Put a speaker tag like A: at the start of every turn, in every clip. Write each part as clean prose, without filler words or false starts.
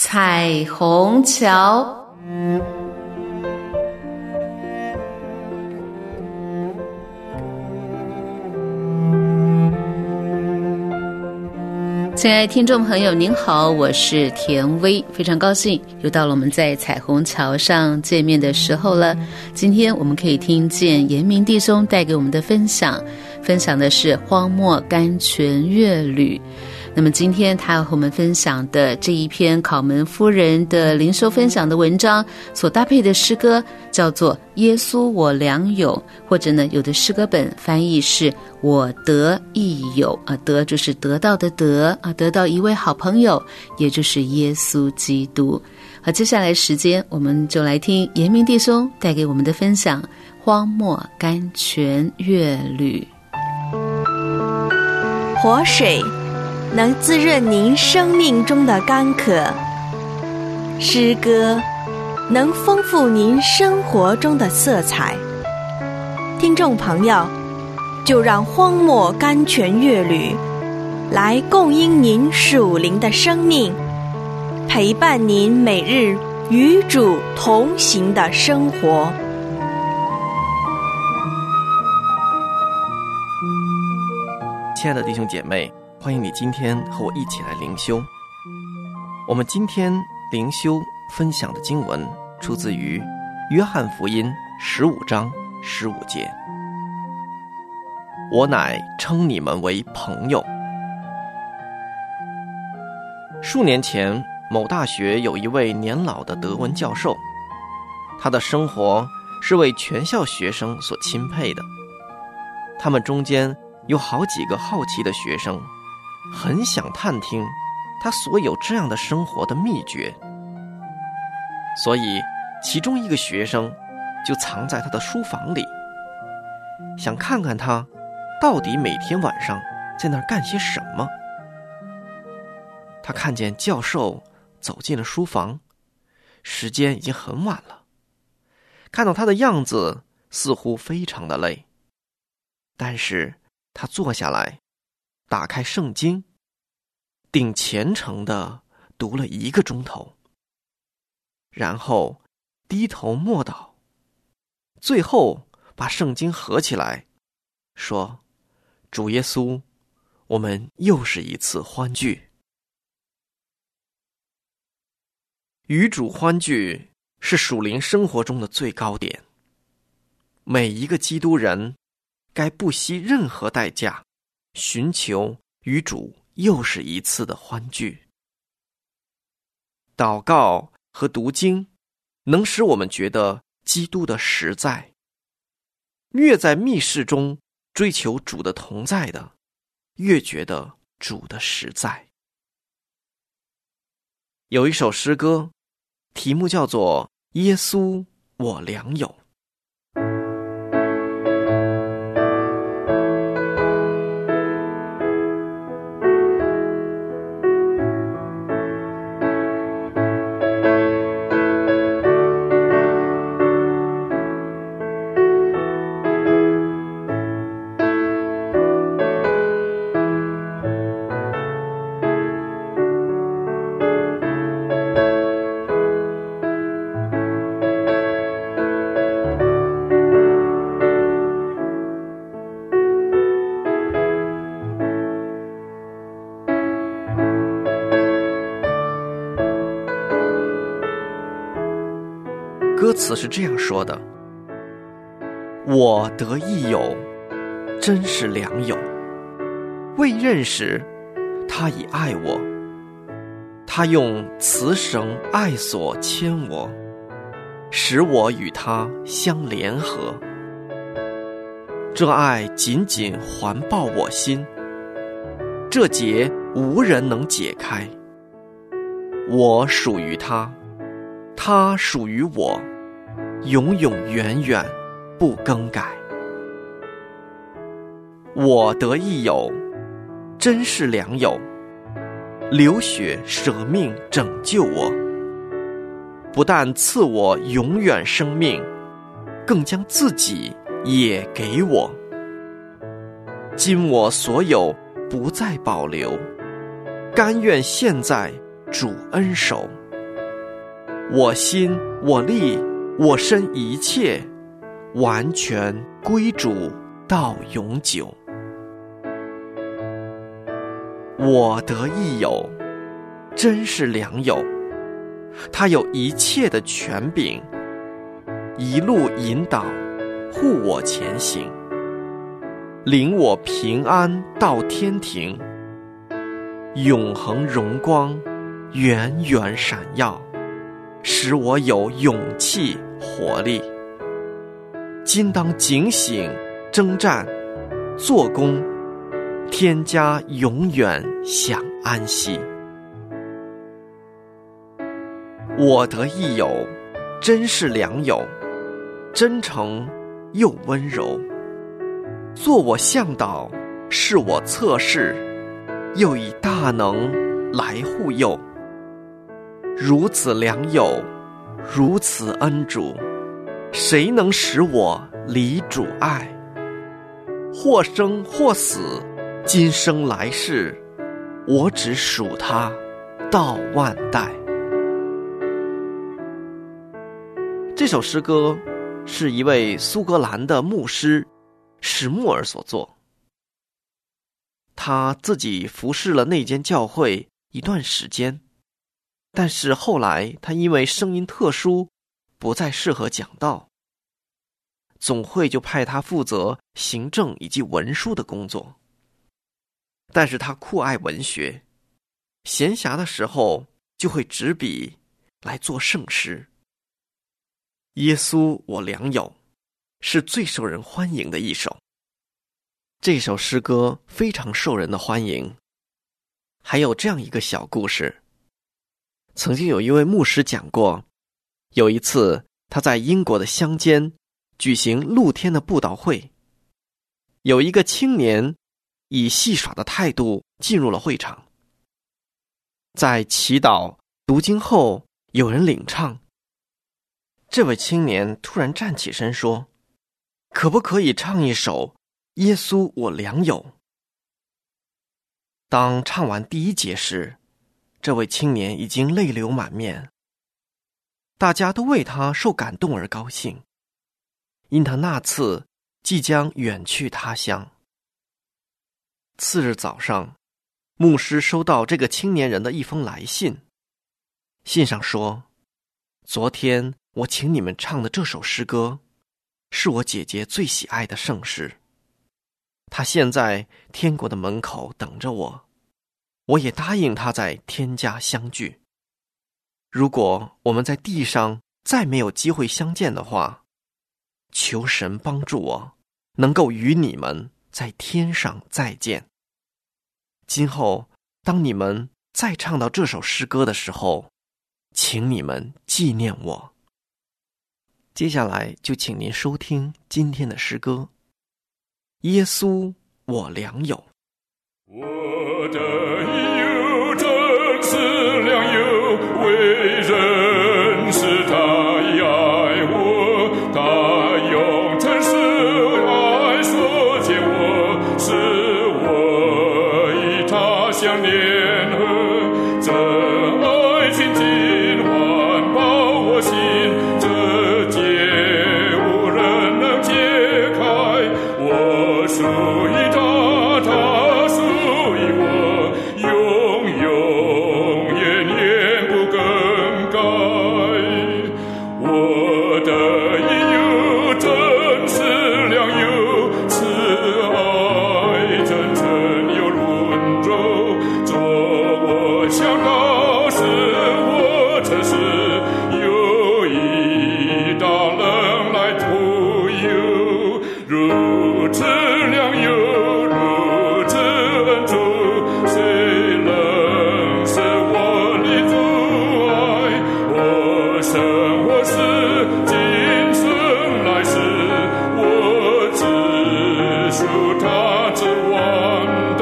A: 彩虹桥。亲爱的听众朋友您好，我是田薇，非常高兴又到了我们在彩虹桥上见面的时候了。今天我们可以听见严明弟兄带给我们的分享的是荒漠甘泉乐旅。那么今天他要和我们分享的这一篇考门夫人的灵修分享的文章所搭配的诗歌叫做耶稣我良友，或者呢有的诗歌本翻译是我得益友得就是得到的得得到一位好朋友，也就是耶稣基督。好，接下来时间我们就来听严明弟兄带给我们的分享荒漠甘泉乐旅。
B: 活水能滋润您生命中的干渴，诗歌能丰富您生活中的色彩。听众朋友，就让荒漠甘泉乐旅来供应您属灵的生命，陪伴您每日与主同行的生活。
C: 亲爱的弟兄姐妹，欢迎你今天和我一起来灵修。我们今天灵修分享的经文出自于约翰福音15章15节。我乃称你们为朋友。数年前，某大学有一位年老的德文教授，他的生活是为全校学生所钦佩的。他们中间有好几个好奇的学生，很想探听他所有这样的生活的秘诀，所以其中一个学生就藏在他的书房里，想看看他到底每天晚上在那儿干些什么。他看见教授走进了书房，时间已经很晚了，看到他的样子似乎非常的累，但是他坐下来，打开圣经，顶虔诚地读了1个钟头，然后低头默祷，最后把圣经合起来，说：主耶稣，我们又是一次欢聚。与主欢聚是属灵生活中的最高点，每一个基督人该不惜任何代价寻求与主又是一次的欢聚。祷告和读经能使我们觉得基督的实在，越在密室中追求主的同在的，越觉得主的实在。有一首诗歌，题目叫做耶稣我良友。歌词是这样说的：我得益友，真是良友。未认识，他已爱我。他用慈绳爱索牵我，使我与他相联合。这爱紧紧环抱我心，这结无人能解开。我属于他，他属于我，永永远远不更改。我得益友，真是良友，流血舍命拯救我，不但赐我永远生命，更将自己也给我。今我所有不再保留，甘愿献在主恩手。 我心我力我身一切，完全归主到永久。我得益友，真是良友，他有一切的权柄，一路引导，护我前行，领我平安到天庭，永恒荣光远远闪耀，使我有勇气活力。今当警醒征战做工，天家永远享安息。我得益友，真是良友，真诚又温柔，做我向导，是我侧室，又以大能来护佑。如此良友，如此恩主，谁能使我离主爱？或生或死，今生来世，我只属他到万代。这首诗歌是一位苏格兰的牧师史穆尔所作。他自己服侍了那间教会一段时间，但是后来他因为声音特殊，不再适合讲道，总会就派他负责行政以及文书的工作。但是他酷爱文学，闲暇的时候就会执笔来做圣诗。耶稣我良友是最受人欢迎的一首。这首诗歌非常受人的欢迎。还有这样一个小故事，曾经有一位牧师讲过，有一次他在英国的乡间举行露天的布道会，有一个青年以戏耍的态度进入了会场。在祈祷读经后，有人领唱，这位青年突然站起身说，可不可以唱一首耶稣我良友？当唱完第一节时，这位青年已经泪流满面，大家都为他受感动而高兴，因他那次即将远去他乡。次日早上，牧师收到这个青年人的一封来信，信上说，昨天我请你们唱的这首诗歌，是我姐姐最喜爱的圣诗。她现在天国的门口等着我，我也答应她在天家相聚。如果我们在地上再没有机会相见的话，求神帮助我，能够与你们在天上再见。今后当你们再唱到这首诗歌的时候，请你们纪念我。接下来就请您收听今天的诗歌，耶稣我良友。
D: 我的益友真是良友，为人是他爱我，他用真实爱所见我，使我与他相联合，这爱情尽环抱我心，这结无人能解开，我属于他，他属于我，永永远远不更改。我的益友真是良友，慈爱真诚又温柔，做我向导，使我诚实，有一道人来护佑。如此良友，如此恩主，谁能使我离主爱？我生我死，今生来世，我只属他至万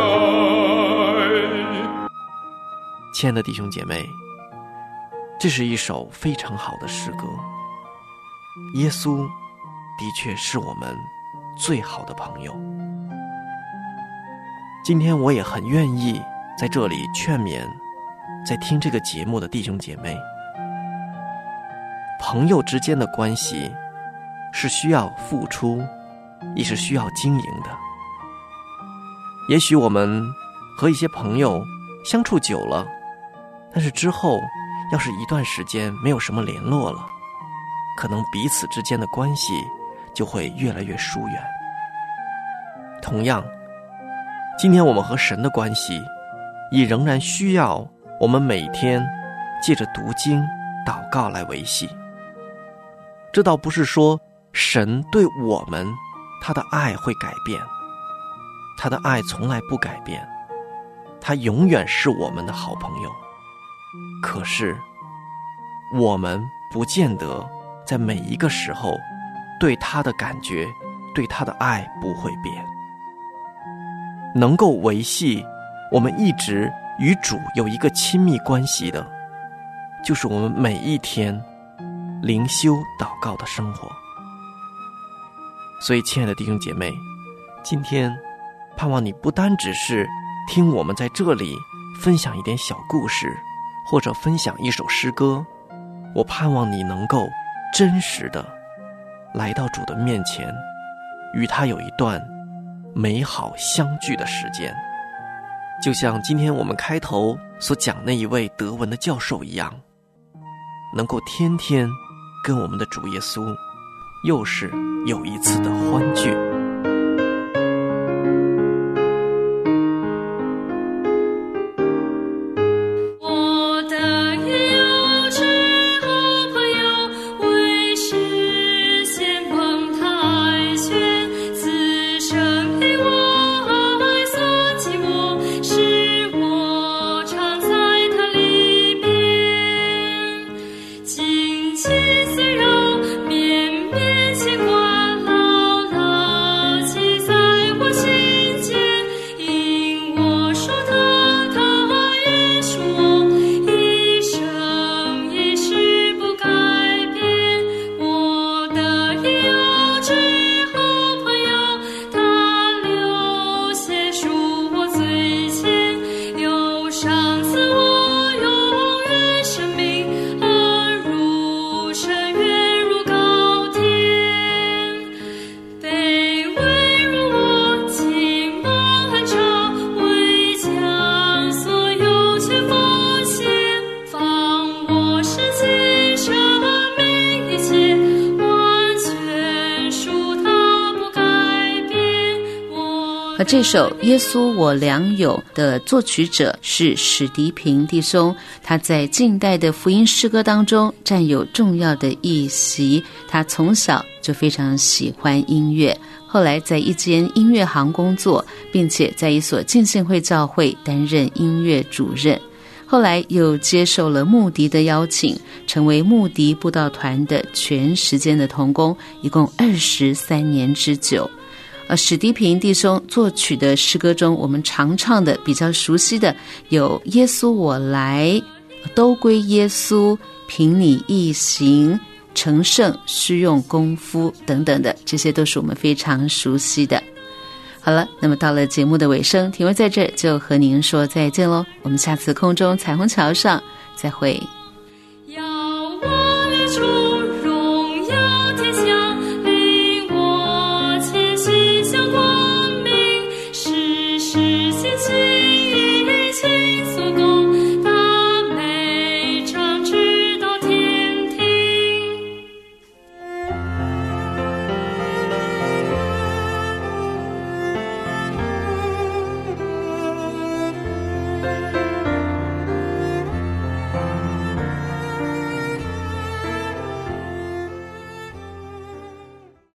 D: 代。
C: 亲爱的弟兄姐妹，这是一首非常好的诗歌。耶稣的确是我们最好的朋友。今天我也很愿意在这里劝勉在听这个节目的弟兄姐妹， 朋友之间的关系是需要付出，也是需要经营的。也许我们和一些朋友相处久了，但是之后要是一段时间没有什么联络了，可能彼此之间的关系就会越来越疏远。同样，今天我们和神的关系也仍然需要我们每天借着读经祷告来维系。这倒不是说神对我们他的爱会改变，他的爱从来不改变，他永远是我们的好朋友。可是我们不见得在每一个时候对他的感觉，对他的爱不会变。能够维系我们一直与主有一个亲密关系的，就是我们每一天灵修祷告的生活。所以亲爱的弟兄姐妹，今天盼望你不单只是听我们在这里分享一点小故事，或者分享一首诗歌，我盼望你能够真实的来到主的面前，与他有一段美好相聚的时间。就像今天我们开头所讲那一位德文的教授一样，能够天天跟我们的主耶稣又是有一次的欢聚。
A: 这首《耶稣我良友》的作曲者是史迪平弟兄，他在近代的福音诗歌当中占有重要的一席。他从小就非常喜欢音乐，后来在一间音乐行工作，并且在一所浸信会教会担任音乐主任。后来又接受了穆迪的邀请，成为穆迪布道团的全时间的同工，一共23年之久。史迪平弟兄作曲的诗歌中，我们常唱的比较熟悉的有耶稣我来，都归耶稣，凭你一行，成圣需用功夫等等的，这些都是我们非常熟悉的。好了，那么到了节目的尾声，庭薇在这就和您说再见咯，我们下次空中彩虹桥上再会。
E: 要我列出